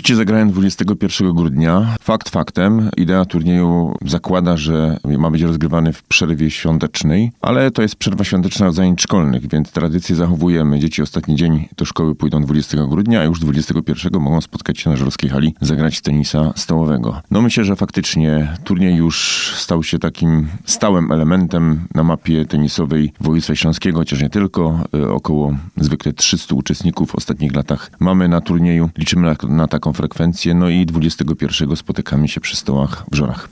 Rzeczywiście zagrałem 21 grudnia. Fakt faktem, idea turnieju zakłada, że ma być rozgrywany w przerwie świątecznej, ale to jest przerwa świąteczna zajęć szkolnych, więc tradycję zachowujemy. Dzieci ostatni dzień do szkoły pójdą 20 grudnia, a już 21 mogą spotkać się na Żorskiej Hali, zagrać tenisa stołowego. No myślę, że faktycznie turniej już stał się takim stałym elementem na mapie tenisowej województwa śląskiego, chociaż nie tylko. Około zwykle 300 uczestników w ostatnich latach mamy na turnieju. Liczymy na taką frekwencję, no i 21 spotykamy się przy stołach w Żorach.